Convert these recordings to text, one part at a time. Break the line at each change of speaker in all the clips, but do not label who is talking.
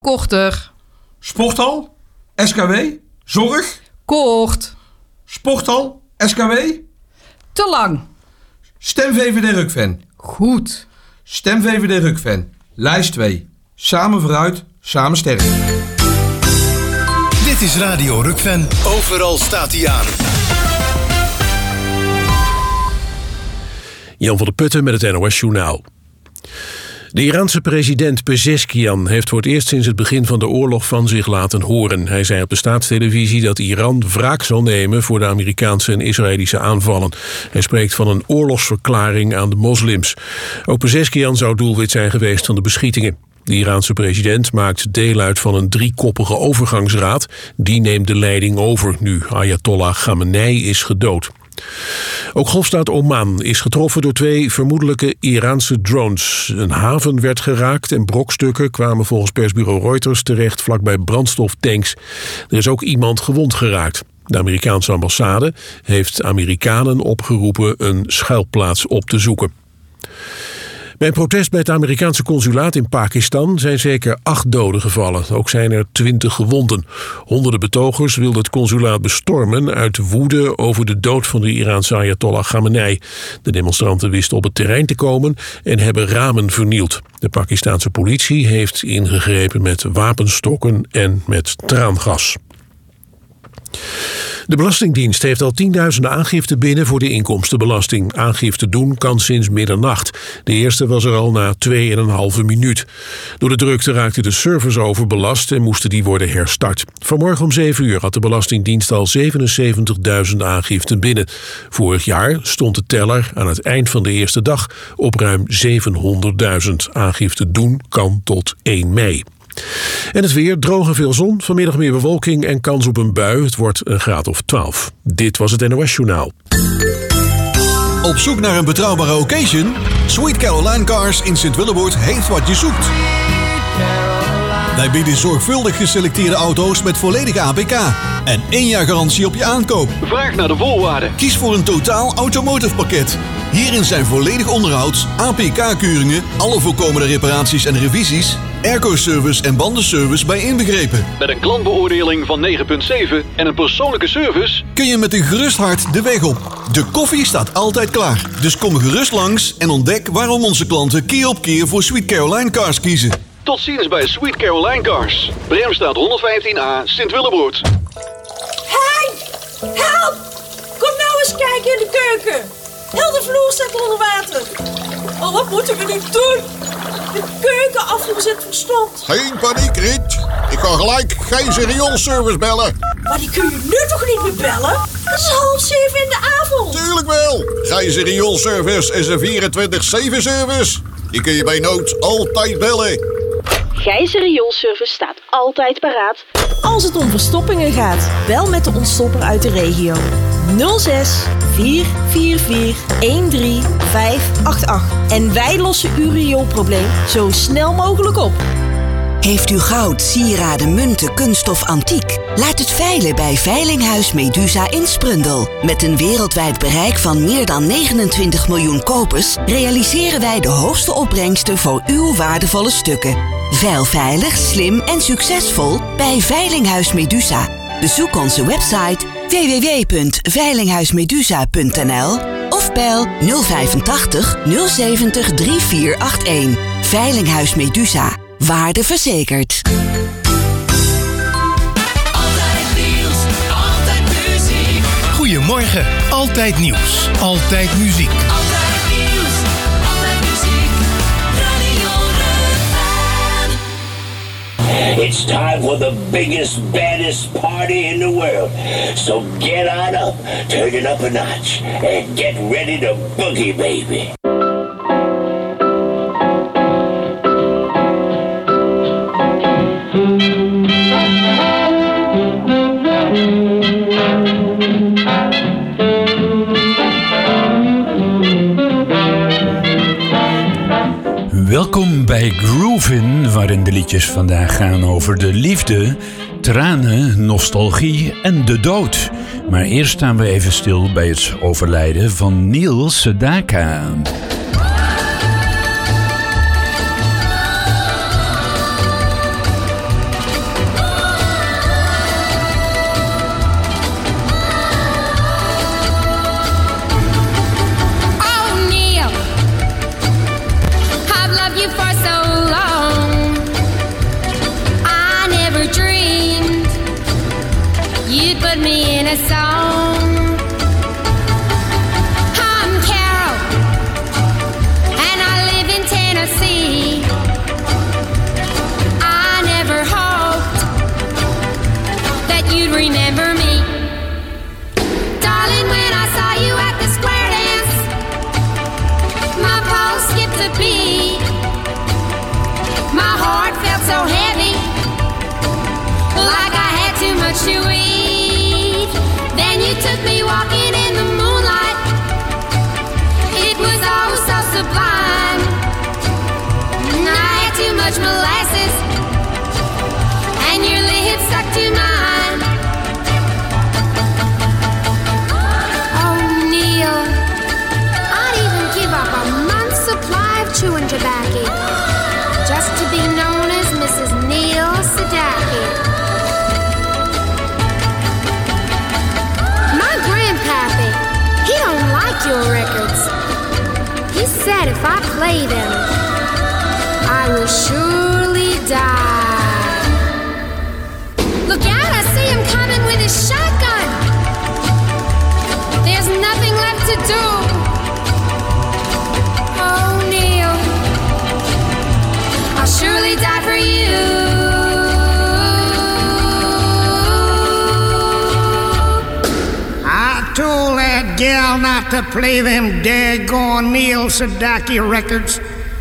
Korter.
Sporthal, SKW, zorg.
Kort.
Sporthal, SKW.
Te lang.
Stem VVD Rukven.
Goed.
Stem VVD Rukven. Lijst 2. Samen vooruit, samen sterk.
Dit is Radio Rukven. Overal staat hij aan.
Jan van der Putten met het NOS Journaal. De Iraanse president Pezeshkian heeft voor het eerst sinds het begin van de oorlog van zich laten horen. Hij zei op de staatstelevisie dat Iran wraak zal nemen voor de Amerikaanse en Israëlische aanvallen. Hij spreekt van een oorlogsverklaring aan de moslims. Ook Pezeshkian zou doelwit zijn geweest van de beschietingen. De Iraanse president maakt deel uit van een 3-koppige overgangsraad. Die neemt de leiding over nu Ayatollah Khamenei is gedood. Ook golfstaat Oman is getroffen door 2 vermoedelijke Iraanse drones. Een haven werd geraakt en brokstukken kwamen volgens persbureau Reuters terecht vlakbij brandstoftanks. Er is ook iemand gewond geraakt. De Amerikaanse ambassade heeft Amerikanen opgeroepen een schuilplaats op te zoeken. Bij een protest bij het Amerikaanse consulaat in Pakistan zijn zeker 8 doden gevallen. Ook zijn er 20 gewonden. Honderden betogers wilden het consulaat bestormen uit woede over de dood van de Iraanse Ayatollah Khamenei. De demonstranten wisten op het terrein te komen en hebben ramen vernield. De Pakistanse politie heeft ingegrepen met wapenstokken en met traangas. De Belastingdienst heeft al tienduizenden aangiften binnen voor de inkomstenbelasting. Aangifte doen kan sinds middernacht. De eerste was er al na 2,5 minuut. Door de drukte raakte de servers overbelast en moesten die worden herstart. Vanmorgen om 7 uur had de Belastingdienst al 77.000 aangiften binnen. Vorig jaar stond de teller aan het eind van de eerste dag op ruim 700.000. Aangifte doen kan tot 1 mei. En het weer, droog en veel zon, vanmiddag meer bewolking en kans op een bui. Het wordt een graad of 12. Dit was het NOS Journaal.
Op zoek naar een betrouwbare occasion? Sweet Caroline Cars in Sint-Willeboord heeft wat je zoekt. Wij bieden zorgvuldig geselecteerde auto's met volledige APK en 1 jaar garantie op je aankoop.
Vraag naar de voorwaarden.
Kies voor een totaal automotive pakket. Hierin zijn volledig onderhoud, APK-keuringen, alle voorkomende reparaties en revisies, airco-service en bandenservice bij inbegrepen.
Met een klantbeoordeling van 9,7 en een persoonlijke service
Kun je met een gerust hart de weg op. De koffie staat altijd klaar. Dus kom gerust langs en ontdek waarom onze klanten keer op keer voor Sweet Caroline Cars kiezen.
Tot ziens bij Sweet Caroline Cars. Bremstraat 115A, Sint-Willeboord.
Hey! Help! Kom nou eens kijken in de keuken. Heel de vloer staat onder water. Oh, wat moeten we nu doen? De keuken afgezet verstomd.
Geen paniek, Riet. Ik ga gelijk Gijzer rioolservice bellen.
Maar die kun je nu toch niet meer bellen? Het is 6:30 in de avond.
Tuurlijk wel. Gijzer rioolservice is een 24/7 service. Die kun je bij nood altijd bellen.
Gijzer Rioolservice staat altijd paraat.
Als het om verstoppingen gaat, bel met de ontstopper uit de regio. 06 444 13588. En wij lossen uw rioolprobleem zo snel mogelijk op.
Heeft u goud, sieraden, munten, kunststof, antiek? Laat het veilen bij Veilinghuis Medusa in Sprundel. Met een wereldwijd bereik van meer dan 29 miljoen kopers realiseren wij de hoogste opbrengsten voor uw waardevolle stukken. Veil veilig, slim en succesvol bij Veilinghuis Medusa. Bezoek onze website www.veilinghuismedusa.nl of bel 085 070 3481. Veilinghuis Medusa. Waarde verzekerd.
Altijd nieuws, altijd muziek. Goedemorgen, altijd nieuws, altijd muziek.
Altijd nieuws, altijd muziek. Radio Rukven.
It's time for the biggest, baddest party in the world. So get on up, turn it up a notch, and get ready to boogie, baby.
Welkom bij Groovin, waarin de liedjes vandaag gaan over de liefde, tranen, nostalgie en de dood. Maar eerst staan we even stil bij het overlijden van Neil Sedaka.
a song. I'm Carol, and I live in Tennessee. I never hoped that you'd remember me. Darling, when I saw you at the square dance, my pulse skipped a beat. My heart felt so heavy, like I had too much to eat. Then you took me walking in the moonlight. It was all so sublime. I had too much molasses, and your lips stuck to mine. Oh, Neil, I'd even give up a month's supply of chewing tobacco just to be known as Mrs. Neil Sedaki. My grandpappy, he don't like your records. He said if I play them, I will surely die. Look out, I see him coming with his shotgun. There's nothing left to do. Oh, Neil, I'll surely die for you.
I told that gal not to play them daggone Neil Sedaki records.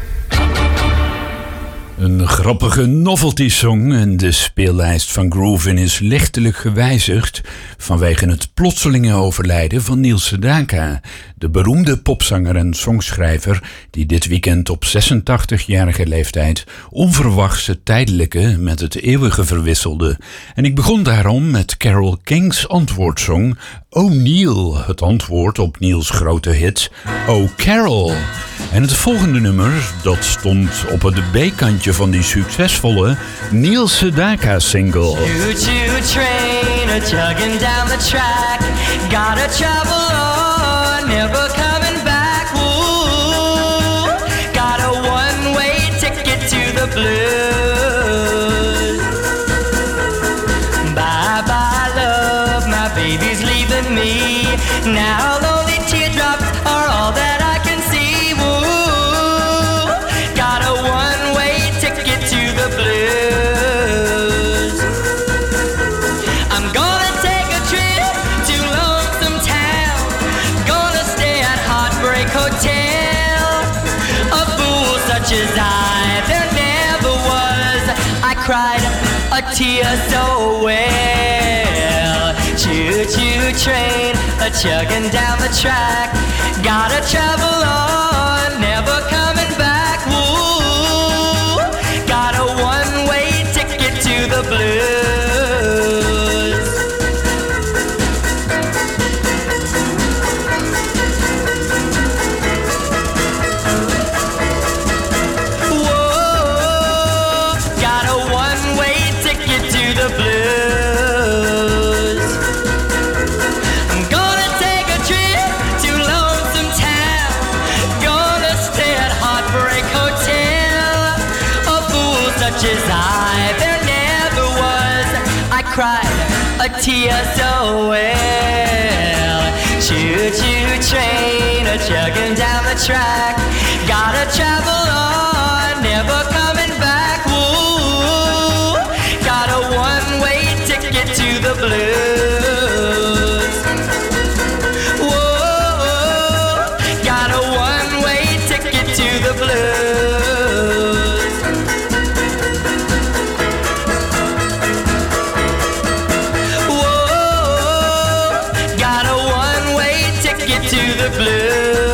Een grappige novelty-song en de speellijst van Groovin is lichtelijk gewijzigd vanwege het plotselinge overlijden van Neil Sedaka, de beroemde popzanger en songschrijver die dit weekend op 86-jarige leeftijd onverwachts het tijdelijke met het eeuwige verwisselde. En ik begon daarom met Carole King's antwoordsong Oh Neil, het antwoord op Neils grote hit Oh Carol. En het volgende nummer, dat stond op het B-kantje van die succesvolle Neil Sedaka single.
Choo-choo train, a-chugging down the track. Gotta travel on, never coming back. Ooh, got a one-way ticket to the blues. Bye-bye love, my baby's leaving me. Now lonely teardrops are all that I can see. Ooh, got a one-way ticket to the blues. I'm gonna take a trip to Lonesome Town. Gonna stay at Heartbreak Hotel. A fool such as I, there never was. I cried a tear so well. Choo-choo train, a-chugging down the track. Gotta travel on, never coming back. Ooh, got a one-way ticket to the blues. Whoa, got a one-way ticket to the blues. I'm gonna take a trip to Lonesome Town. Gonna stay at Heartbreak Hotel. A fool such as I, there never was. I cried a tear so well. Choo-choo train, a-chugging down the track. Gotta travel on, never coming back. Ooh, got a one-way ticket to the blues. Whoa, got a one-way ticket to the blues. Whoa, got a one-way ticket to the blues.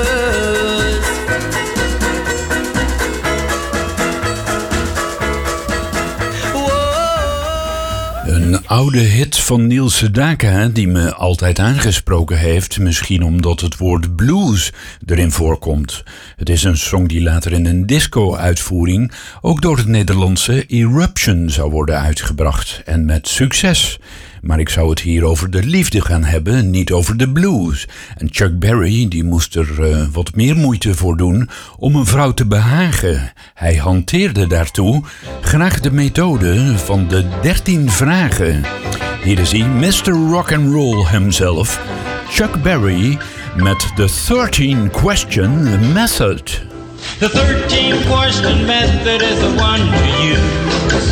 Een oude hit van Neil Sedaka die me altijd aangesproken heeft, misschien omdat het woord blues erin voorkomt. Het is een song die later in een disco-uitvoering ook door het Nederlandse Eruption zou worden uitgebracht en met succes. Maar ik zou het hier over de liefde gaan hebben, niet over de blues. En Chuck Berry die moest er wat meer moeite voor doen om een vrouw te behagen. Hij hanteerde daartoe graag de methode van de 13 vragen. Hier is hij, Mr. Rock'n'Roll himself, Chuck Berry met de 13-question method.
The 13-question method is the one to use.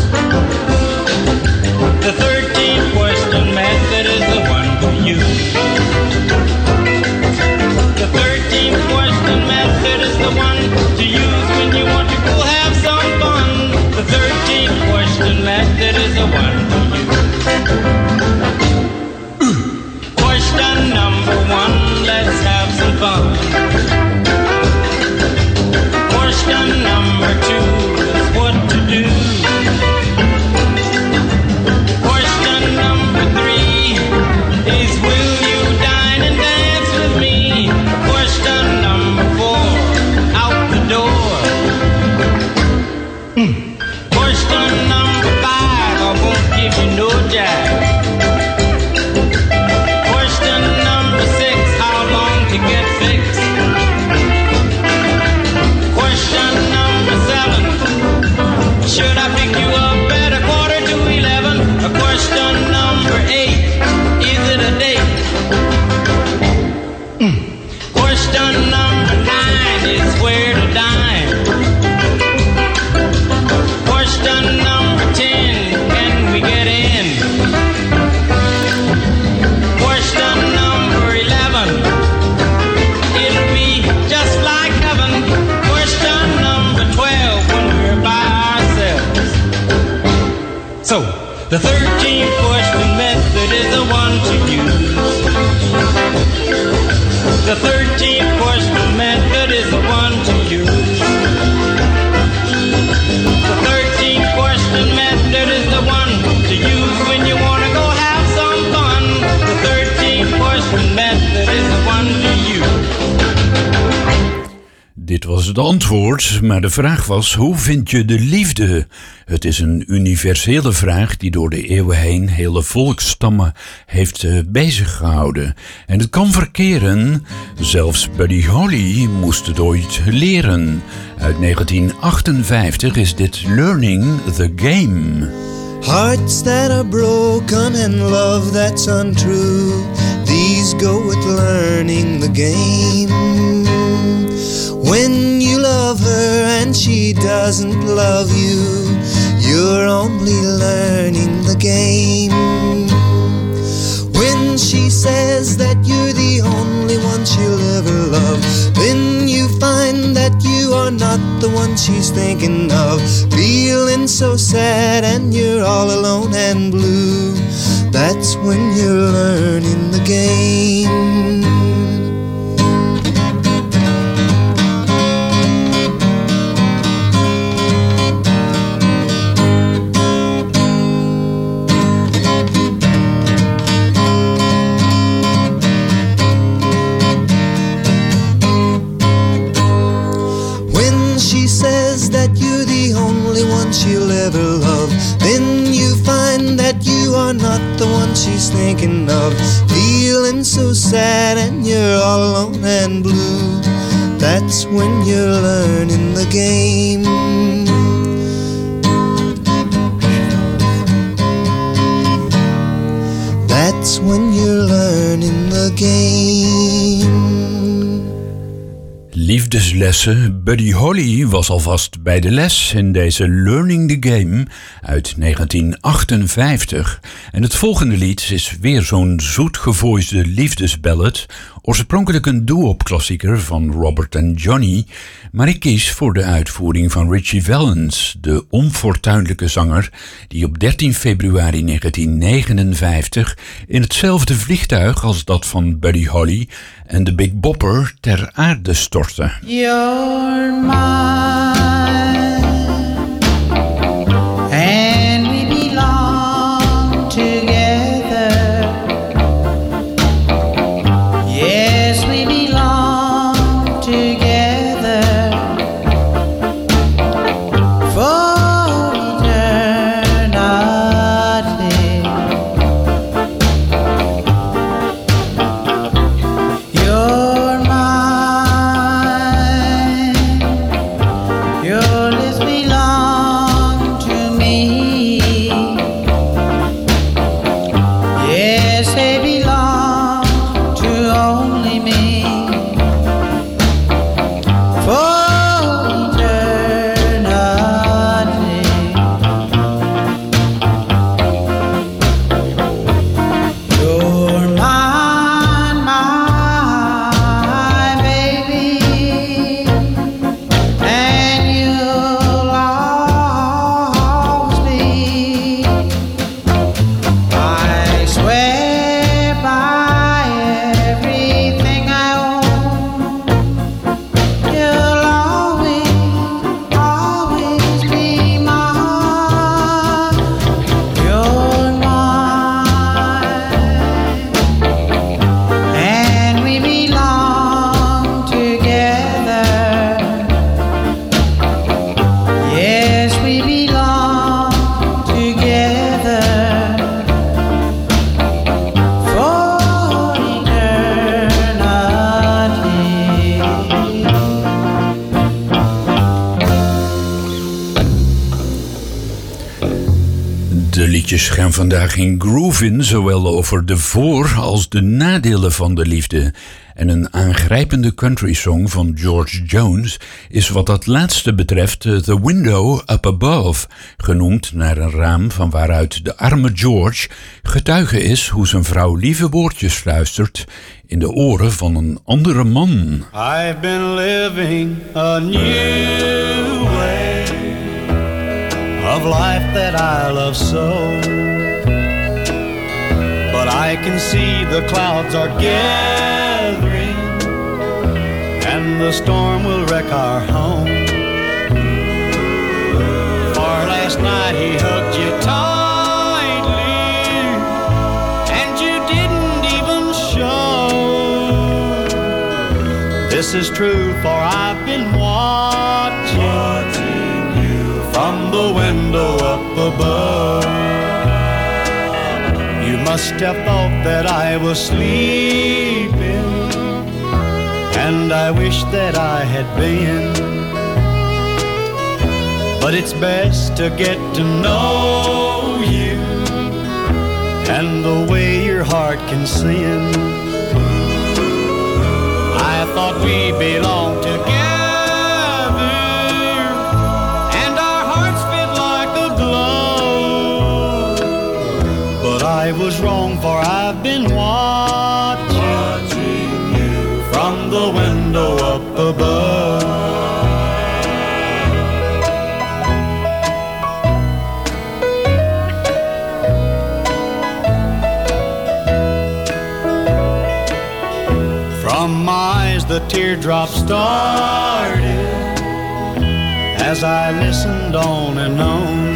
The 13-question method is the one to use. The 13-question method is the one to use when you want to go have some fun. The 13-question method is the one to use. Question number 1, let's have some fun. Question number 2 is what to do. Question number 3 is will you dine and dance with me? Question number 4, out the door. Question number 5, I won't give you no jack. Question number 6, how long to get fixed? Question number 7, should I pick you up at 11:45? Question number 8, is it a date? Question number 9 is where to dine. Question number 10, can we get in? Question number 11, it'll be just like heaven. Question number 12, when we're by ourselves. So, the 13-question method is the one to use. The 13-question method is the one to use. The 13-question method is the one to use when you want to go have some fun. The 13-question method is the one to use.
Dit was het antwoord, maar de vraag was: hoe vind je de liefde? Het is een universele vraag die door de eeuwen heen hele volksstammen heeft beziggehouden. En het kan verkeren, zelfs Buddy Holly moest het ooit leren. Uit 1958 is dit Learning the Game.
Hearts that are broken and love that's untrue, these go with learning the game. When you love her and she doesn't love you, you're only learning the game. When she says that you're the only one she'll ever love, then you find that you are not the one she's thinking of. Feeling so sad and you're all alone and blue, that's when you're learning the game. She'll ever love, then you find that you are not the one she's thinking of. Feeling so sad and you're all alone and blue, that's when you're learning the game. That's when you're learning the game.
Liefdeslessen. Buddy Holly was alvast bij de les in deze Learning the Game uit 1958. En het volgende lied is weer zo'n zoetgevoisde liefdesballad. Oorspronkelijk een doo-wop-klassieker van Robert en Johnny. Maar ik kies voor de uitvoering van Ritchie Valens, de onfortuinlijke zanger die op 13 februari 1959 in hetzelfde vliegtuig als dat van Buddy Holly en de Big Bopper ter aarde stortte.
You're mine, and we belong together. Yes, we belong together for eternity. You're mine,
De liedjes gaan vandaag in groove in, zowel over de voor- als de nadelen van de liefde. En een aangrijpende country song van George Jones is wat dat laatste betreft The Window Up Above, genoemd naar een raam van waaruit de arme George getuige is hoe zijn vrouw lieve woordjes fluistert in de oren van een andere man.
I've been living a new way of life that I love so, but I can see the clouds are gathering and the storm will wreck our home. For last night he hugged you tightly and you didn't even show. This is true, for I've been watching from the window up above. You must have thought that I was sleeping, and I wish that I had been. But it's best to get to know you and the way your heart can sin. I thought we belonged together, I was wrong, for I've been watching you from the window up above. From my eyes the teardrops started as I listened on and on.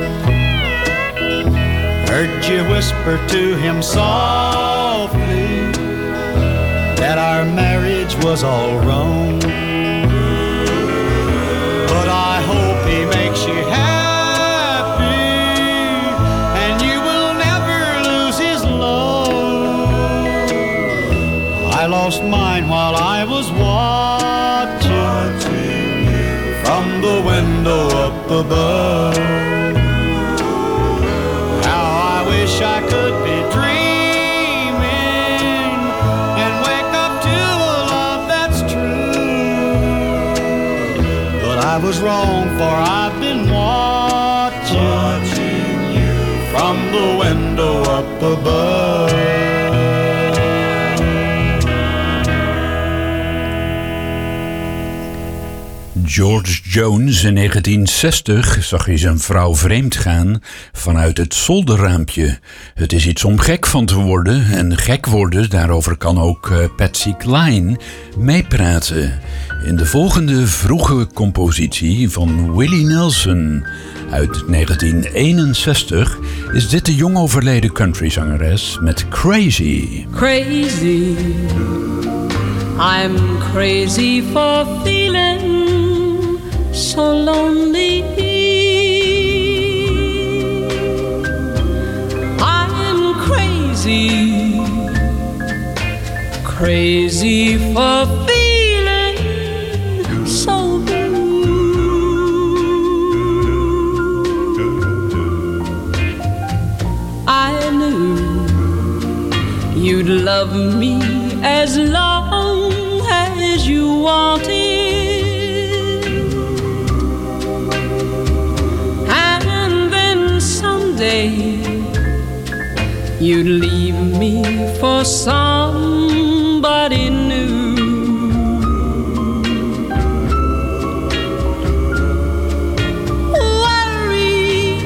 Heard you whisper to him softly that our marriage was all wrong. But I hope he makes you happy and you will never lose his love. I lost mine while I was watching you from the window up above. I could be dreaming and wake up to a love that's true. But I was wrong, for I've been watching you from the window up above.
George Jones in 1960 zag hij zijn vrouw vreemd gaan vanuit het zolderraampje. Het is iets om gek van te worden, en gek worden, daarover kan ook Patsy Cline meepraten. In de volgende vroege compositie van Willie Nelson uit 1961 is dit de jong overleden countryzangeres met Crazy.
Crazy, I'm crazy for feeling so lonely. I'm crazy, crazy for feeling so blue. I knew you'd love me as long as you wanted. You'd leave me for somebody new. Worry,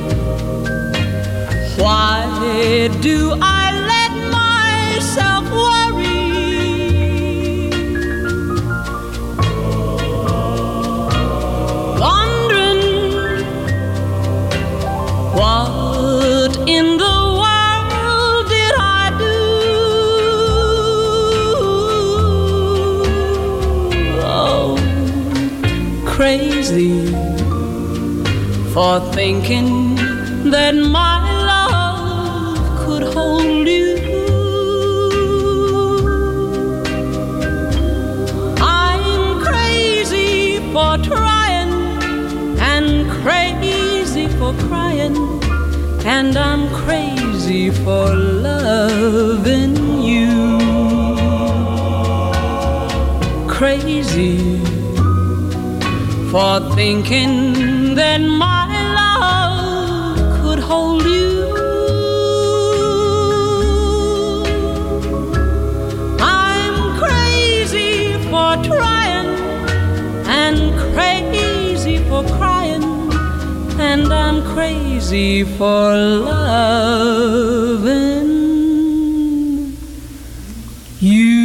why do I let myself worry? Wondering what in the crazy for thinking that my love could hold you. I'm crazy for trying and crazy for crying and I'm crazy for loving you. Crazy for thinking that my love could hold you. I'm crazy for trying and crazy for crying, and I'm crazy for loving you.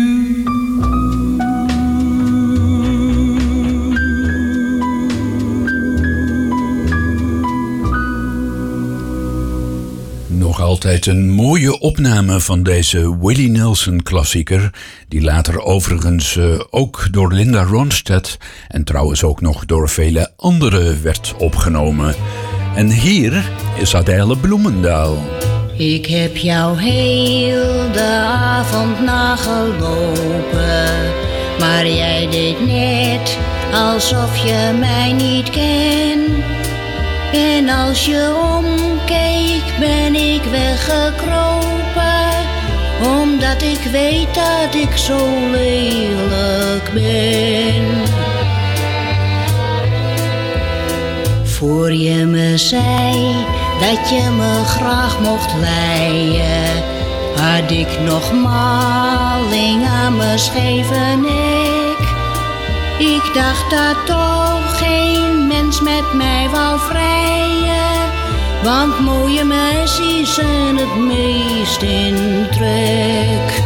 Nog altijd een mooie opname van deze Willie Nelson klassieker, die later overigens ook door Linda Ronstadt en trouwens ook nog door vele anderen werd opgenomen. En hier is Adele Bloemendaal.
Ik heb jou heel de avond nagelopen, maar jij deed net alsof je mij niet kent. En als je omkeek ben ik weggekropen, omdat ik weet dat ik zo lelijk ben. Voor je me zei dat je me graag mocht leien, had ik nog maling aan mijn scheve nek. Ik dacht dat toch geen mens met mij wou vrijen, want mooie meisjes zijn het meest in trek.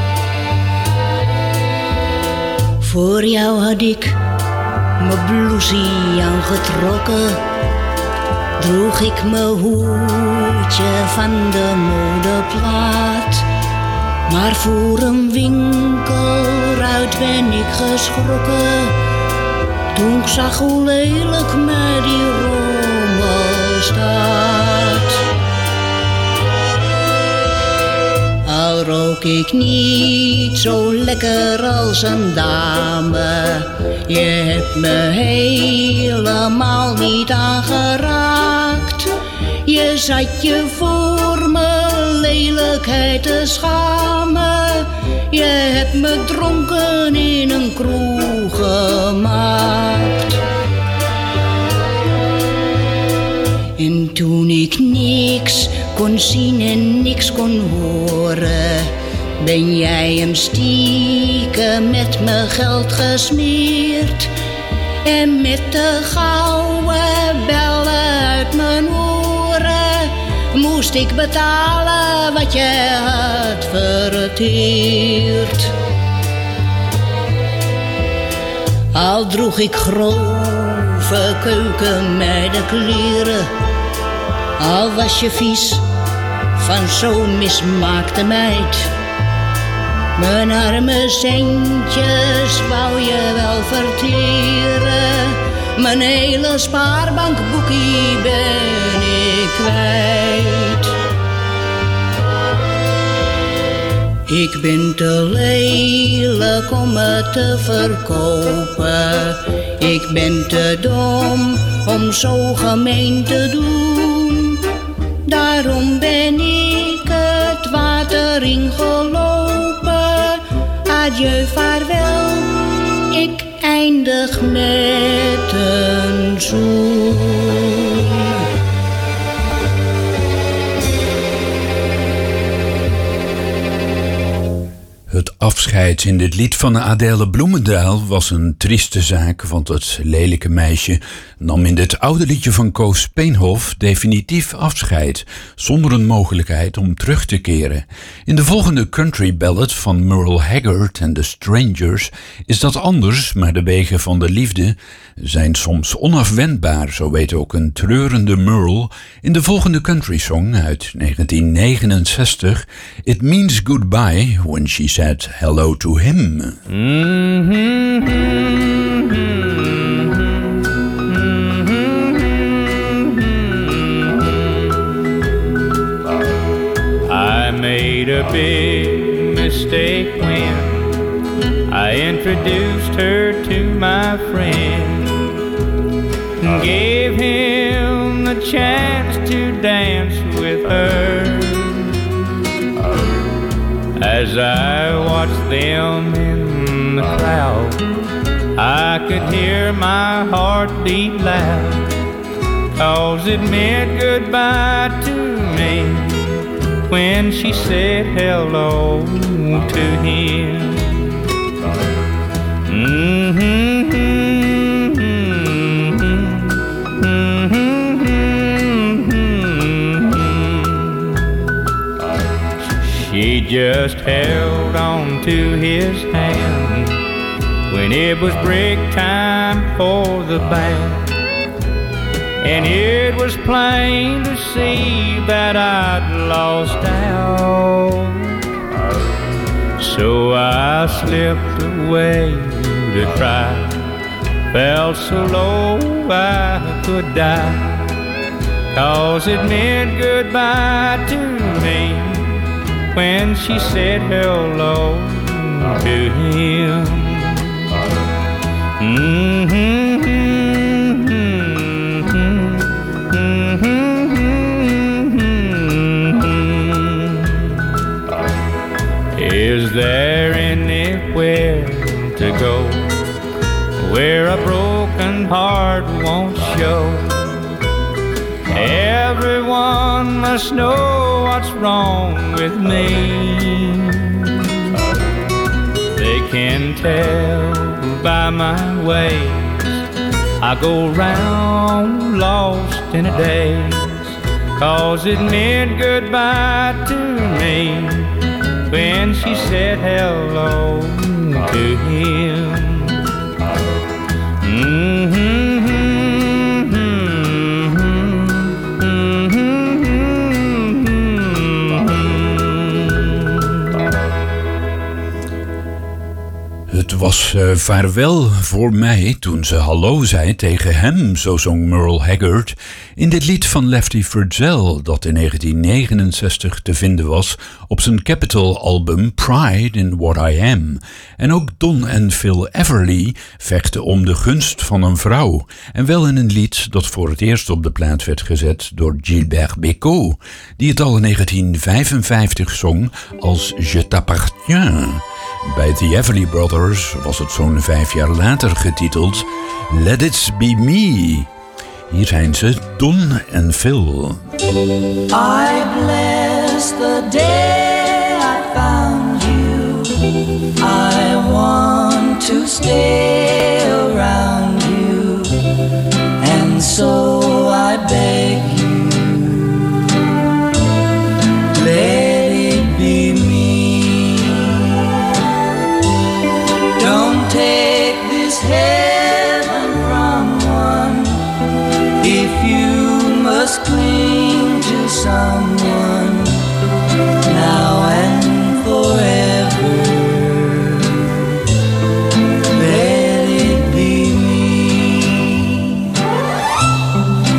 Voor jou had ik mijn blousie aangetrokken, droeg ik mijn hoedje van de modeplaat. Maar voor een winkelruit ben ik geschrokken, toen ik zag hoe lelijk mij die rommel staat. Al rook ik niet zo lekker als een dame, je hebt me helemaal niet aangeraakt. Je zat je voor mijn lelijkheid te schamen, je hebt me dronken in een kroeg gemaakt. En toen ik niks kon zien en niks kon horen, ben jij hem stiekem met mijn geld gesmeerd. En met de gouden bellen uit mijn oren moest ik betalen wat je had verteerd. Al droeg ik grove keukenmeidenkleren, al was je vies van zo'n mismaakte meid. Mijn arme centjes wou je wel verteren, mijn hele spaarbankboekie ben ik kwijt. Ik ben te lelijk om het te verkopen, ik ben te dom om zo gemeen te doen. Daarom ben ik het water ingelopen. Adieu, vaarwel, ik eindig met een zoen.
Het afscheid in dit lied van Adele Bloemendaal was een trieste zaak, want het lelijke meisje nam in dit oude liedje van Koos Speenhof definitief afscheid, zonder een mogelijkheid om terug te keren. In de volgende country ballad van Merle Haggard en The Strangers is dat anders, maar de wegen van de liefde zijn soms onafwendbaar, zo weet ook een treurende Merle in de volgende country song uit 1969, It Means Goodbye When She Said Hello to Him.
I made a big mistake when I introduced her to my friend. gave him the chance to dance with her. As I watched them in the crowd, I could hear my heart beat loud, 'cause it meant goodbye to me when she said hello to him. She just held on to his hand when it was break time for the band, and it was plain to see that I'd lost out. So I slipped away to cry, felt so low I could die, 'cause it meant goodbye to me when she said hello to him. Is there anywhere to go where a broken heart won't show? Everyone must know what's wrong with me. They can tell by my ways I go round lost in a daze, 'cause it meant goodbye to me when she said hello to him.
Het was vaarwel voor mij toen ze hallo zei tegen hem, zo zong Merle Haggard in dit lied van Lefty Fritzell dat in 1969 te vinden was op zijn Capitol-album Pride in What I Am. En ook Don en Phil Everly vechten om de gunst van een vrouw. En wel in een lied dat voor het eerst op de plaat werd gezet door Gilbert Bécaud, die het al in 1955 zong als Je t'appartiens. Bij The Everly Brothers was het zo'n 5 jaar later getiteld Let It Be Me. Hier zijn ze, Don en Phil.
I bless the day I found you. I want to stay around you, and so I beg you, let it be me. Don't take this heaven from one if you must cling to someone now and forever. Let it be me.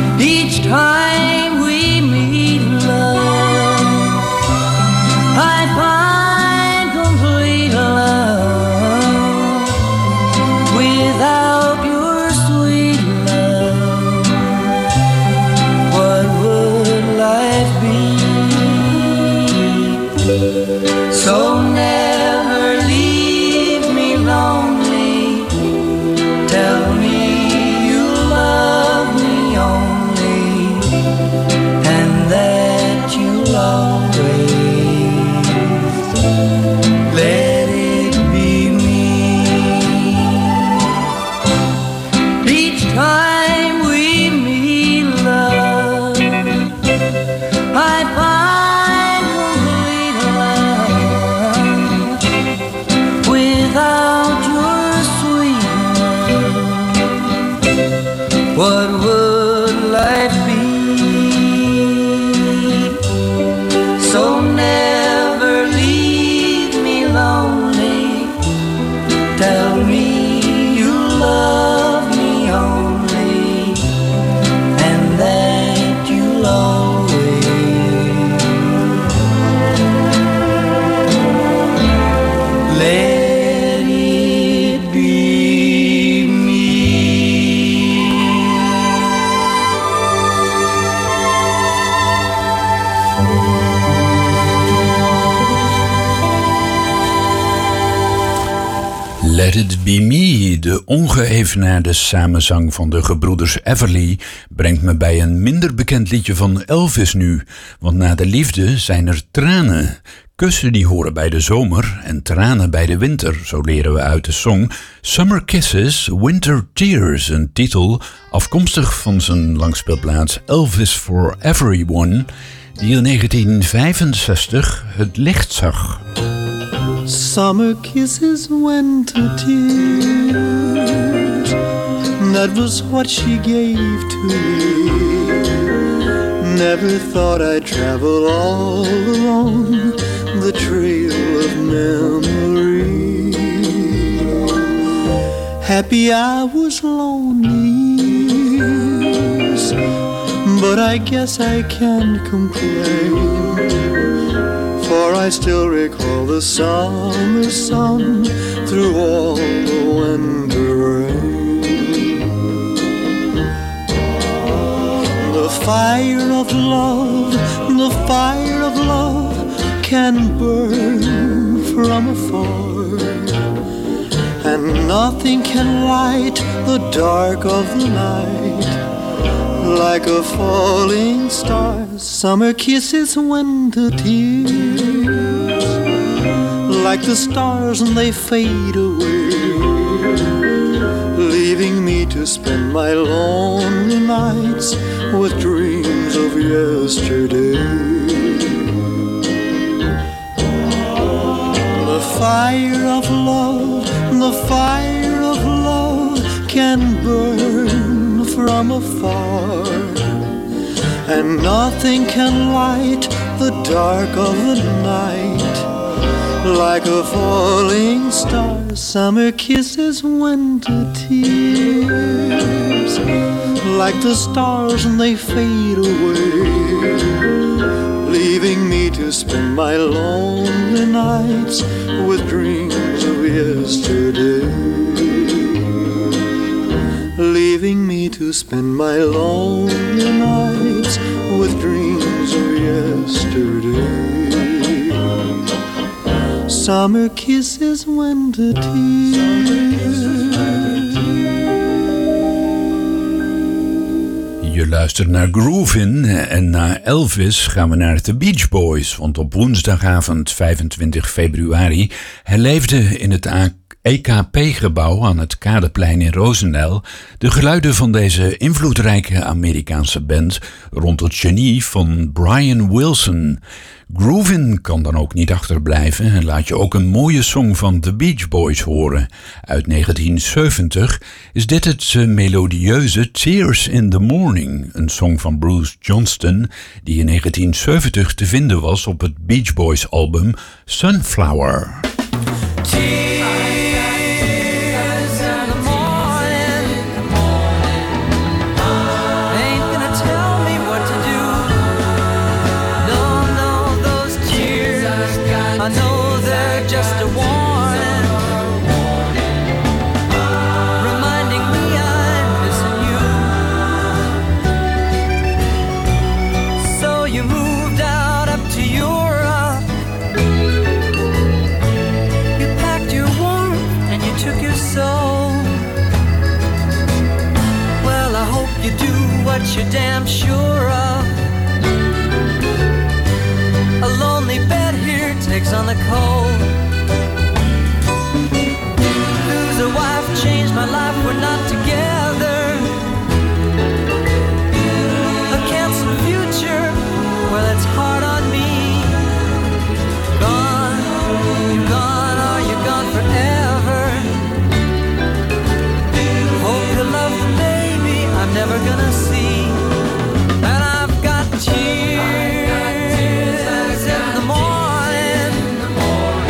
Let It Be Me, de ongeëvenaarde samenzang van de gebroeders Everly, brengt me bij een minder bekend liedje van Elvis nu. Want na de liefde zijn er tranen. Kussen die horen bij de zomer en tranen bij de winter, zo leren we uit de song Summer Kisses, Winter Tears, een titel afkomstig van zijn langspeelplaats Elvis for Everyone, die in 1965 het licht zag.
Summer kisses, winter tears. That was what she gave to me. Never thought I'd travel all along the trail of memory. Happy I was lonely, but I guess I can't complain. For I still recall the summer sun through all the winter rain. The fire of love can burn from afar, and nothing can light the dark of the night like a falling star. Summer kisses, winter tears, like the stars and they fade away, leaving me to spend my lonely nights with dreams of yesterday. The fire of love can burn from afar, and nothing can light the dark of the night like a falling star. Summer kisses, winter tears, like the stars and they fade away, leaving me to spend my lonely nights with dreams of yesterday. Leaving me to spend my lonely nights with dreams of yesterday. Summer kisses, winter tears.
Je luistert naar Groovin en na Elvis gaan we naar de Beach Boys. Want op woensdagavond 25 februari herleefde in het EKP-gebouw aan het Kadeplein in Roosendaal de geluiden van deze invloedrijke Amerikaanse band rond het genie van Brian Wilson. Groovin kan dan ook niet achterblijven en laat je ook een mooie song van The Beach Boys horen. Uit 1970 is dit het melodieuze Tears in the Morning, een song van Bruce Johnston die in 1970 te vinden was op het Beach Boys album Sunflower.
You're damn sure of. A lonely bed here takes on the cold. Lose a wife, changed my life, we're not together. A canceled future, well it's hard on me. Gone, you're gone, or you're gone forever. Hope you love the baby I'm never gonna see. Tears in the morning.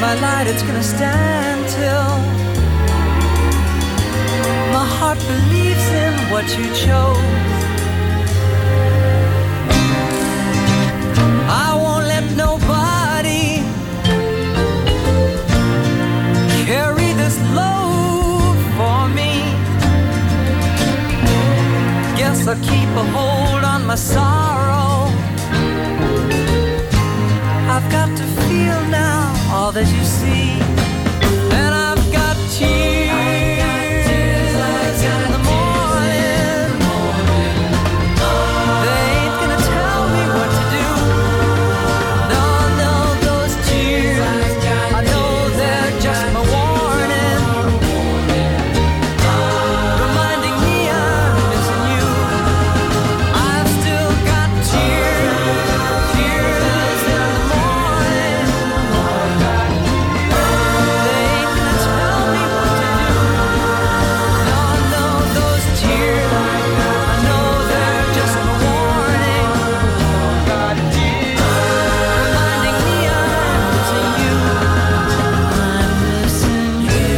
my light, it's gonna stand till my heart believes in what you chose. I won't let nobody carry this load for me. Guess I'll keep a hold on my sorrow. I've got to feel now all that you see. And I've got tears in the morning. They ain't gonna tell me what to do. No, no, those tears, I know they're just my warning, reminding me I'm missing you. I've still got tears in the morning. They ain't gonna tell me what to do. No, no, those tears, I know they're just my warning, reminding me I'm missing you. I'm missing you.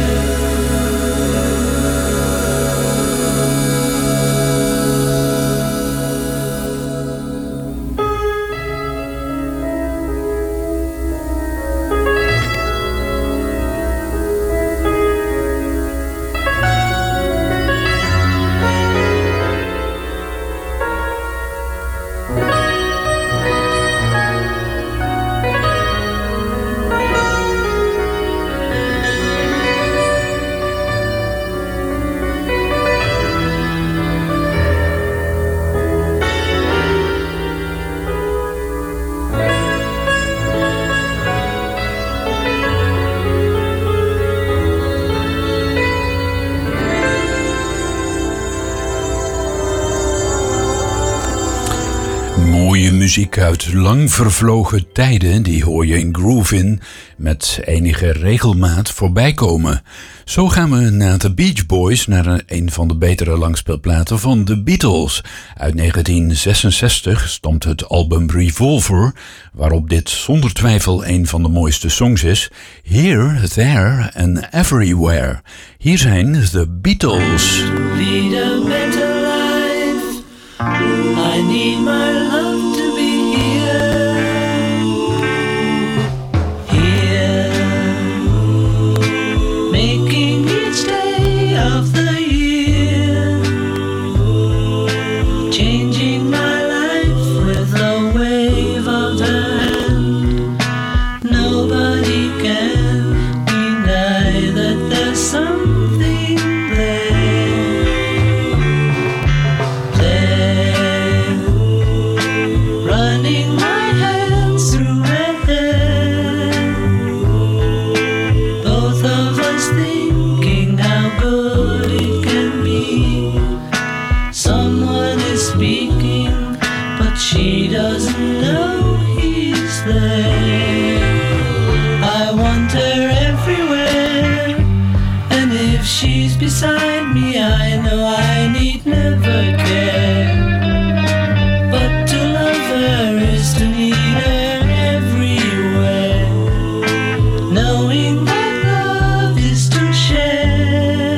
Mooie muziek uit lang vervlogen tijden, die hoor je in Groovin met enige regelmaat voorbij komen. Zo gaan we na de Beach Boys naar een van de betere langspeelplaten van de Beatles. Uit 1966 stamt het album Revolver, waarop dit zonder twijfel een van de mooiste songs is. Here, There and Everywhere. Hier zijn de Beatles.
Lead a better life. I need my love to be here. Here, making each day of the year, changing my life with a wave of the hand. Nobody can deny that there's something there. Running my hands through her hair, both of us thinking how good it can be. Someone is speaking, but she doesn't know he's there. I want her everywhere, and if she's beside me, I know I need never care. But to love her is to need her everywhere, knowing that love is to share.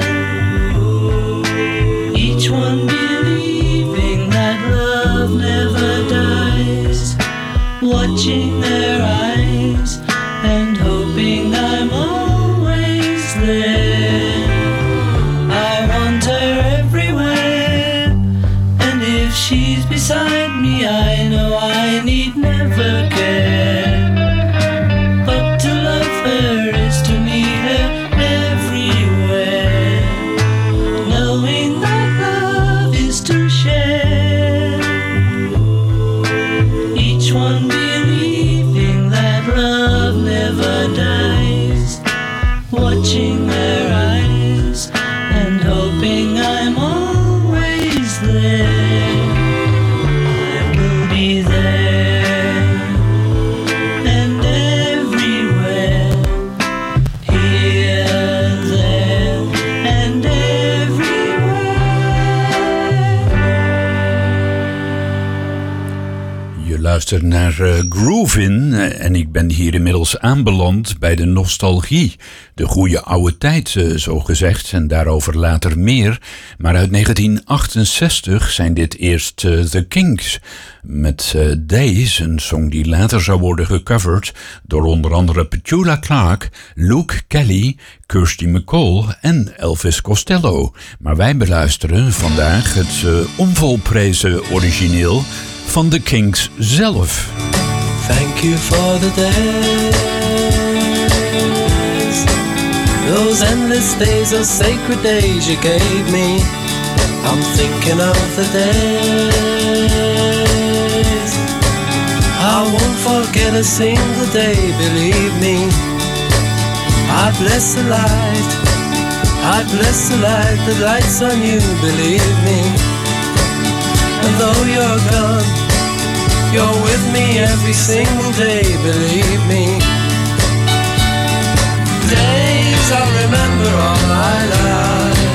Each one believing that love never dies, watching her eyes and hoping I'm always there. I want her everywhere, and if she's beside me, I know I need never care. But to love her is to need her everywhere, knowing that love is to share. Each one believing that love never dies, watching her eyes and hoping I'm always there. I will be there
luistert naar Groovin en ik ben hier inmiddels aanbeland bij de nostalgie. De goede oude tijd, zo gezegd, en daarover later meer. Maar uit 1968 zijn dit eerst The Kinks met Days, een song die later zou worden gecoverd door onder andere Petula Clark, Luke Kelly, Kirsty MacColl en Elvis Costello. Maar wij beluisteren vandaag het onvolprezen origineel van The Kinks zelf.
Thank you for the days, those endless days, those sacred days you gave me. I'm thinking of the days I won't forget a single day, believe me. I bless the light, I bless the light that lights on you, believe me. And though you're gone, you're with me every single day, believe me. Days I'll remember all my life,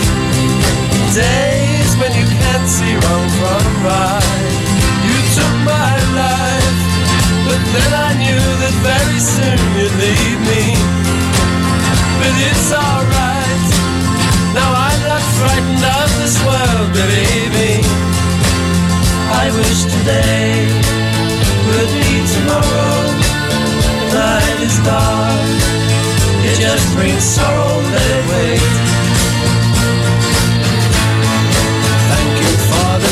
days when you can't see wrong from right. You took my life, but then I knew that very soon you'd leave me. But it's alright, now I'm not frightened of this world, believe me. I wish today would be tomorrow. The night is dark, it just brings sorrow, let it wait. Thank you for the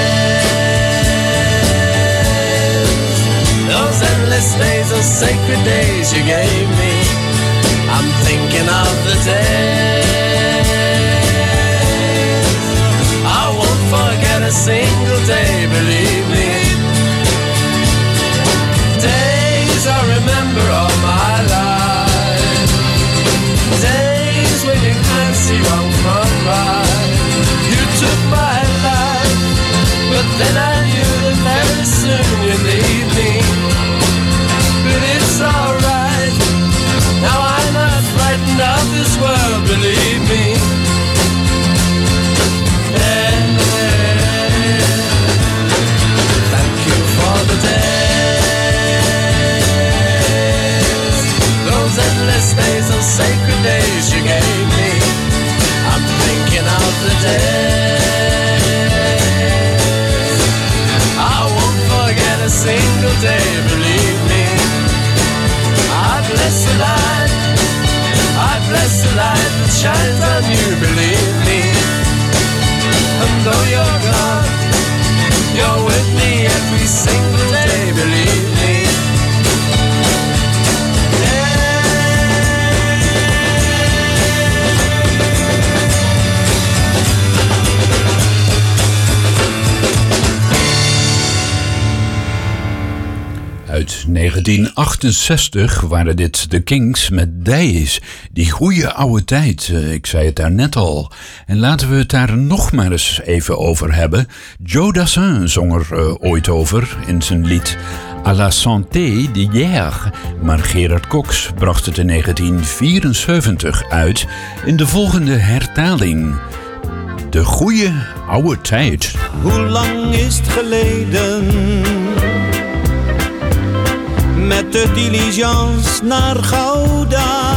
days, those endless days, those sacred days you gave me. I'm thinking of the days I won't forget a single day, believe me. Days I remember all my life, days when you can't see wrong from right. You took my life, but then I knew that very soon you'd leave me. But it's alright, now I'm not frightened of this world, believe me. Thank you for the days, those endless days, those sacred days you gave me. I'm thinking of the days I won't forget a single day, believe me. I bless the light, I bless the light that shines on you, believe me. And though you're gone, you're with me every single day, believe me.
Uit 1968 waren dit The Kinks met Days. Die goede oude tijd, ik zei het daar net al. En laten we het daar nog maar eens even over hebben. Joe Dassin zong er ooit over in zijn lied À la santé d'hier. Maar Gerard Cox bracht het in 1974 uit in de volgende hertaling. De goede oude tijd.
Hoe lang is het geleden? Met de diligence naar Gouda.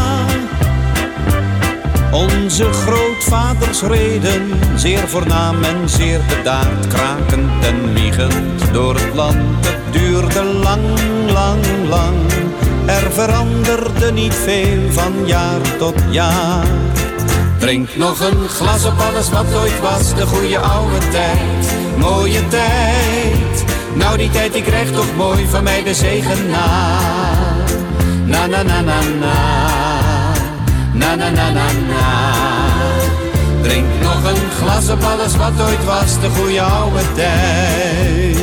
Onze grootvaders reden, zeer voornaam en zeer bedaard, krakend en wiegend door het land. Het duurde lang, lang, lang. Er veranderde niet veel van jaar tot jaar. Drink nog een glas op alles wat ooit was, de goede oude tijd, mooie tijd. Nou die tijd die krijgt toch mooi van mij de zegen na. Na na na na na, na na na na na. Drink nog een glas op alles wat ooit was, de goede oude tijd.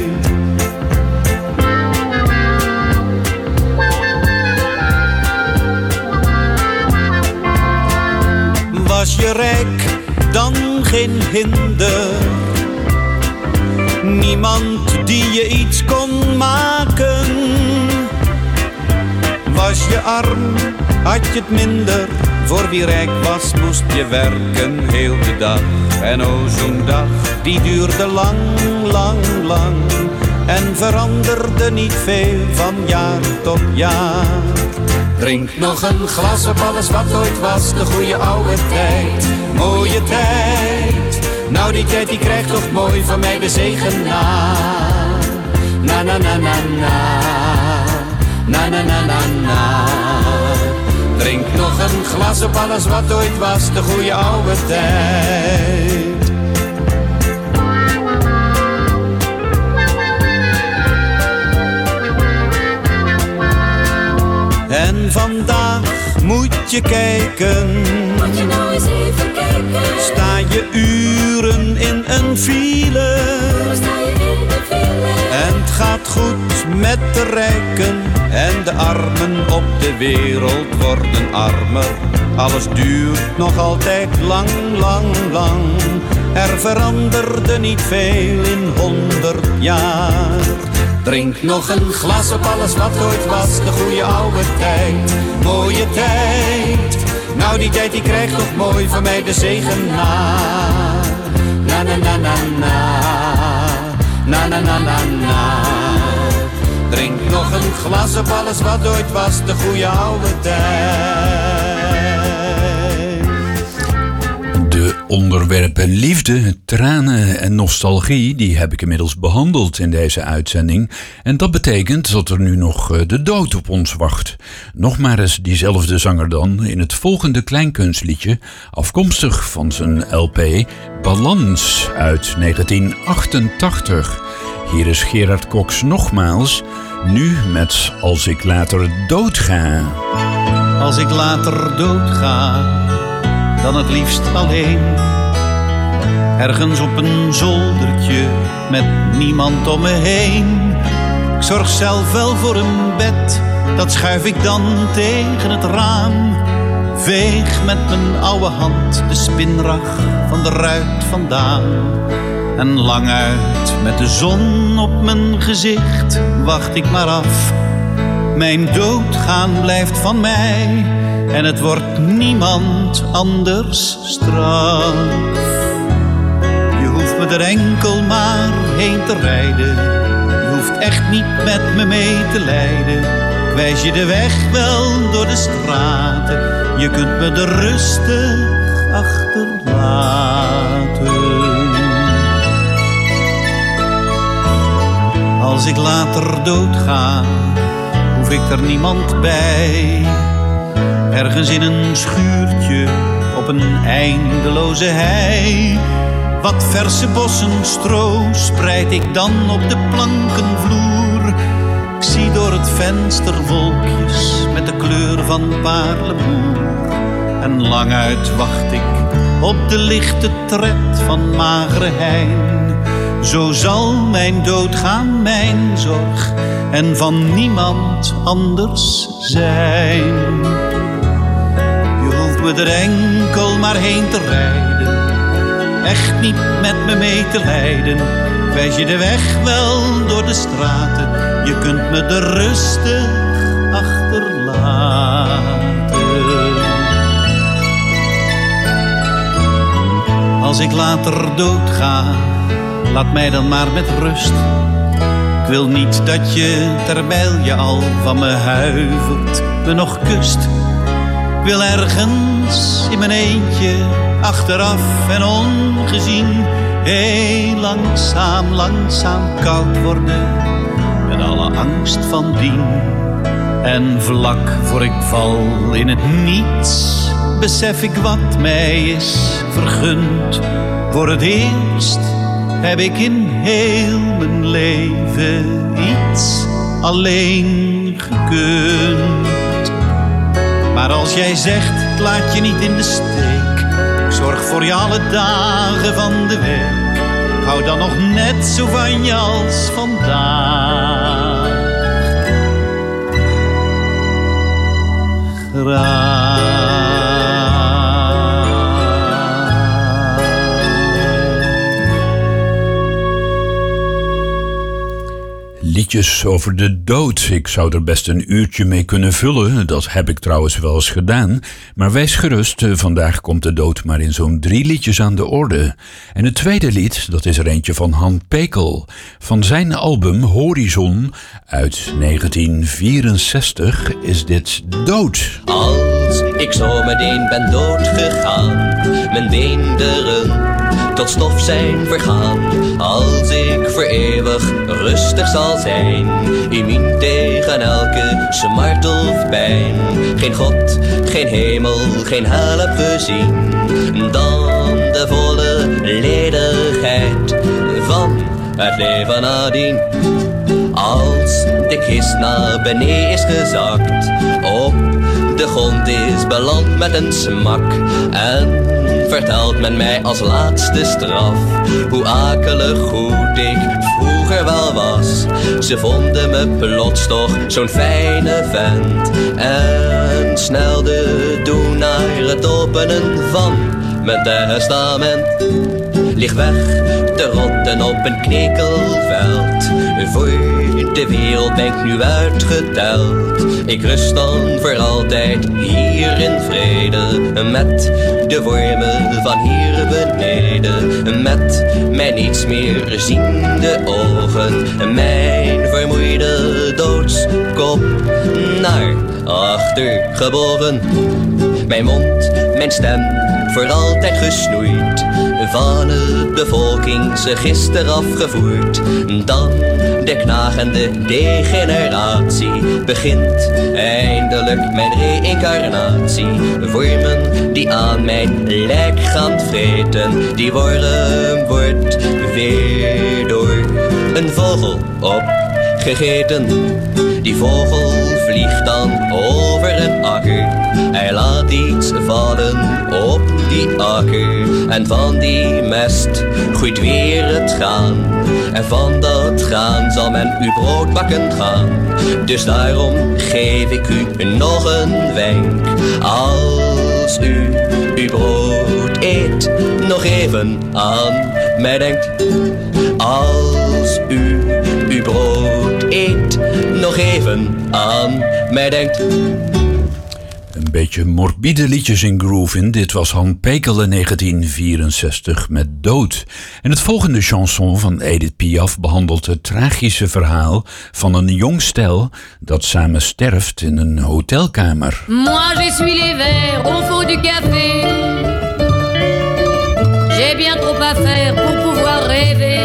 Was je rijk, dan geen hinder. Niemand die je iets kon maken. Was je arm, had je het minder. Voor wie rijk was, moest je werken heel de dag. En oh, zo'n dag, die duurde lang, lang, lang.
en veranderde niet veel van jaar tot jaar. Drink nog een glas op alles wat ooit was, de goede oude tijd, mooie tijd. Nou die tijd die krijgt toch mooi van mij de zegen na. Na na na na na, na na na na na. Drink nog een glas op alles wat ooit was, de goede oude tijd. En vandaag moet je kijken. Moet je nou eens even kijken. Sta je uren in een file. Sta je in de file. En het gaat goed met de rijken. En de armen op de wereld worden armer. Alles duurt nog altijd lang, lang, lang. Er veranderde niet veel in 100 jaar. Drink nog een glas op alles wat ooit was, de goede oude tijd, mooie tijd. Nou die tijd die krijgt toch mooi van mij de zegen na. Na na na na na, na na na na na. Drink nog een glas op alles wat ooit was, de goede oude tijd.
De onderwerpen liefde, tranen en nostalgie, die heb ik inmiddels behandeld in deze uitzending. En dat betekent dat er nu nog de dood op ons wacht. Nog maar eens diezelfde zanger dan in het volgende kleinkunstliedje, afkomstig van zijn LP Balans uit 1988. Hier is Gerard Cox nogmaals, nu met Als ik later doodga.
Als ik later doodga, dan het liefst alleen. Ergens op een zoldertje met niemand om me heen. Ik zorg zelf wel voor een bed, dat schuif ik dan tegen het raam. Veeg met mijn oude hand de spinrag van de ruit vandaan. En lang uit met de zon op mijn gezicht wacht ik maar af. Mijn doodgaan blijft van mij en het wordt niemand anders straf. Je hoeft me er enkel maar heen te rijden. Je hoeft echt niet met me mee te lijden. Ik wijs je de weg wel door de straten. Je kunt me er rustig achterlaten. Als ik later doodga, hoef ik er niemand bij. Ergens in een schuurtje op een eindeloze hei. Wat verse bossen stro spreid ik dan op de plankenvloer. Ik zie door het venster wolkjes met de kleur van paarleboer. En lang uit wacht ik op de lichte tred van magere hein. Zo zal mijn doodgaan mijn zorg en van niemand anders zijn. Je hoeft me er enkel maar heen te rijden, echt niet met me mee te lijden. Wijs je de weg wel door de straten, je kunt me er rustig achterlaten. Als ik later doodga, laat mij dan maar met rust. Ik wil niet dat je, terwijl je al van me huivert, me nog kust. Ik wil ergens in mijn eentje, achteraf en ongezien, heel langzaam, langzaam koud worden, met alle angst van dien. En vlak voor ik val in het niets, besef ik wat mij is vergund. Voor het eerst heb ik in heel mijn leven iets alleen gekund. Maar als jij zegt, ik laat je niet in de steek, ik zorg voor je alle dagen van de week, ik hou dan nog net zo van je als vandaag. Graag.
liedjes over de dood. Ik zou er best een uurtje mee kunnen vullen. Dat heb ik trouwens wel eens gedaan. Maar wees gerust, vandaag komt de dood maar in zo'n 3 liedjes aan de orde. En het tweede lied, dat is er eentje van Han Pekel. Van zijn album Horizon uit 1964 is dit Dood.
Als ik zo meteen ben doodgegaan, mijn beenderen tot stof zijn vergaan. Als ik voor eeuwig rustig zal zijn, immuun tegen elke smart of pijn. Geen God, geen hemel, geen hel heb gezien, dan de volle ledigheid van het leven nadien. Als de kist naar beneden is gezakt, op de grond is beland met een smak, en vertelt men mij als laatste straf hoe akelig goed ik vroeger wel was. Ze vonden me plots toch zo'n fijne vent en snelden toen naar het openen van mijn testament. Lig weg te rotten op een knekelveld, voor de wereld ben ik nu uitgeteld. Ik rust dan voor altijd hier in vrede, met de wormen van hier beneden, met mijn niets meer ziende ogen, mijn vermoeide doodskop naar achter gebogen. Mijn mond, mijn stem, voor altijd gesnoeid, van het bevolkingsregister afgevoerd. Dan de knagende degeneratie, begint eindelijk mijn reïncarnatie. Wormen die aan mijn lijk gaan vreten, die worm wordt weer door een vogel opgegeten. Die vogel vliegt dan over een akker, hij laat iets vallen op die akker. En van die mest groeit weer het graan, en van dat graan zal men uw brood bakken gaan. Dus daarom geef ik u nog een wenk, als u uw brood eet, nog even aan mij denkt. Als u uw brood eet, nog even aan mij denkt.
Een beetje morbide liedjes in Groovin. Dit was Han Pekel in 1964 met Dood. En het volgende chanson van Edith Piaf behandelt het tragische verhaal van een jong stel dat samen sterft in een hotelkamer.
Moi j'essuie les verres au fond du café. J'ai bien trop à faire pour pouvoir rêver.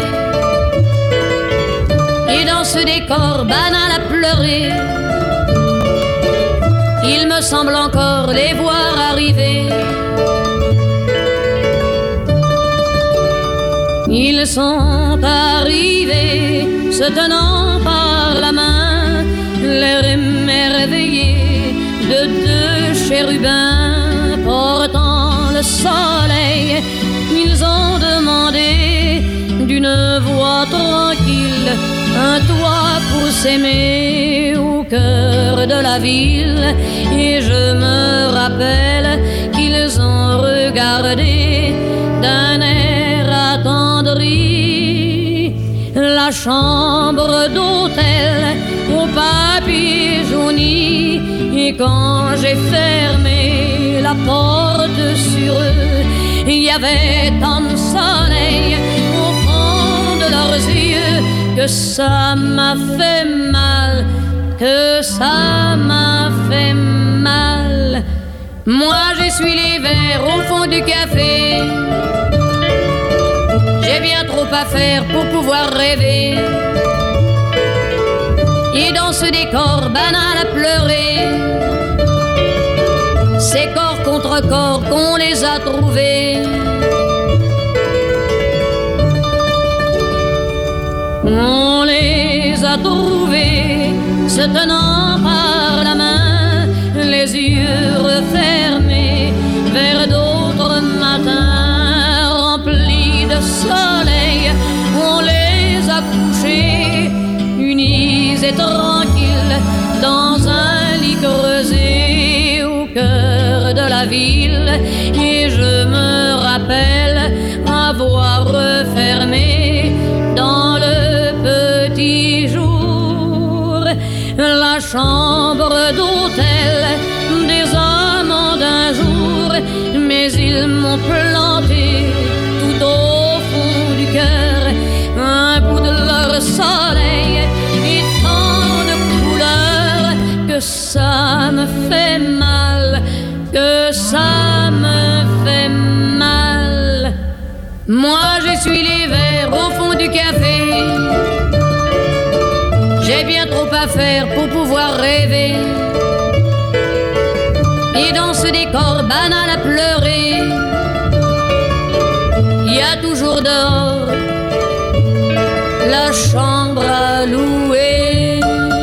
Et dans ce décor banal à pleurer, il me semble encore les voir arriver. Ils sont arrivés, se tenant par la main, l'air émerveillé de 2 chérubins portant le soleil. Ils ont demandé d'une voix tranquille un toit pour s'aimer au cœur de la ville. Et je me rappelle qu'ils ont regardé d'un air attendri la chambre d'hôtel au papier jauni. Et quand j'ai fermé la porte sur eux, il y avait tant de soleil au fond de leurs yeux que ça m'a fait mal, que ça m'a fait mal. Moi j'essuie les verres au fond du café. J'ai bien trop à faire pour pouvoir rêver. Et dans ce décor banal à pleurer, c'est corps contre corps qu'on les a trouvés. On les a trouvés se tenant par la main, les yeux refermés vers d'autres matins remplis de soleil. On les a couchés unis et tranquilles dans un lit creusé au cœur de la ville. Et je me rappelle avoir refermé dans le petit jour
la chambre d'hôtel des amants d'un jour, mais ils m'ont planté tout au fond du cœur un bout de leur soleil et tant de couleurs que ça me fait mal, que ça me fait mal. Moi je suis les verres au fond du café. J'ai bien trop à faire pour pouvoir rêver. Et dans ce décor banal à pleurer, il y a toujours dehors la chambre à louer.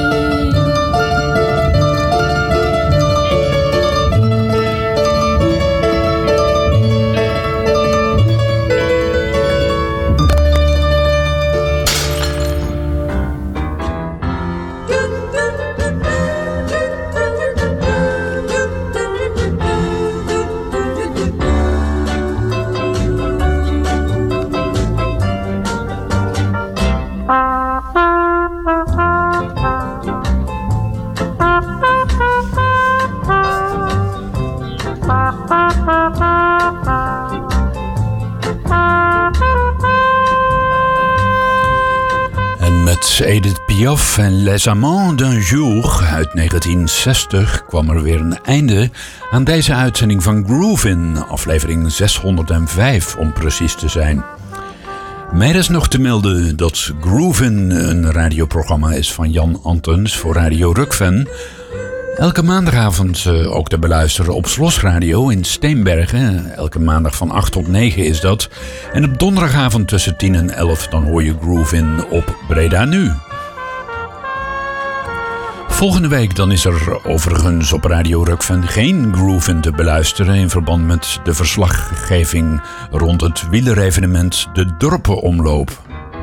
Edith Piaf en Les Amants d'un Jour uit 1960 kwam er weer een einde aan deze uitzending van Groovin, aflevering 605 om precies te zijn. Mij is nog te melden dat Groovin een radioprogramma is van Jan Antens voor Radio Rukven. Elke maandagavond ook te beluisteren op Slos Radio in Steenbergen. Elke maandag van 8 tot 9 is dat. En op donderdagavond tussen 10 en 11 dan hoor je Groovin op Breda Nu. Volgende week dan is er overigens op Radio Rukven geen Groovin te beluisteren in verband met de verslaggeving rond het wielerevenement De Dorpenomloop.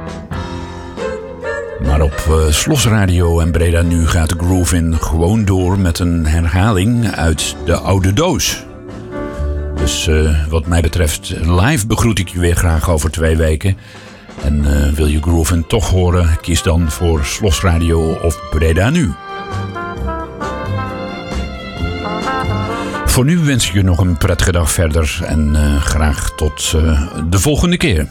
Maar op Slos Radio en Breda Nu gaat de Groovin gewoon door met een herhaling uit de oude doos. Dus wat mij betreft live begroet ik je weer graag over 2 weken. En wil je Groovin toch horen, kies dan voor Slos Radio of Breda Nu. Voor nu wens ik je nog een prettige dag verder en graag tot de volgende keer.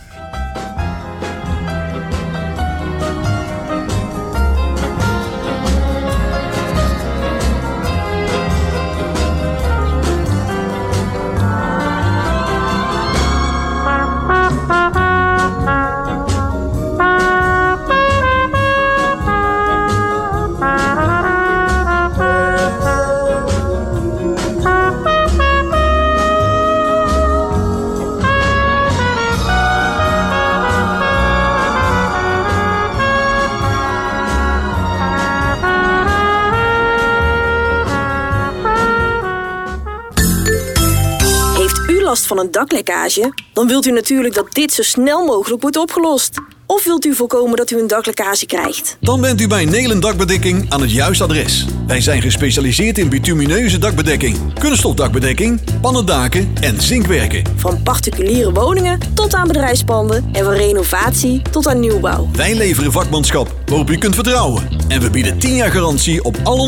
Van een daklekkage? Dan wilt u natuurlijk dat dit zo snel mogelijk wordt opgelost. Of wilt u voorkomen dat u een daklekkage krijgt?
Dan bent u bij Nelen Dakbedekking aan het juiste adres. Wij zijn gespecialiseerd in bitumineuze dakbedekking, kunststofdakbedekking, pannendaken en zinkwerken.
Van particuliere woningen tot aan bedrijfspanden en van renovatie tot aan nieuwbouw.
Wij leveren vakmanschap waarop u kunt vertrouwen. En we bieden 10 jaar garantie op al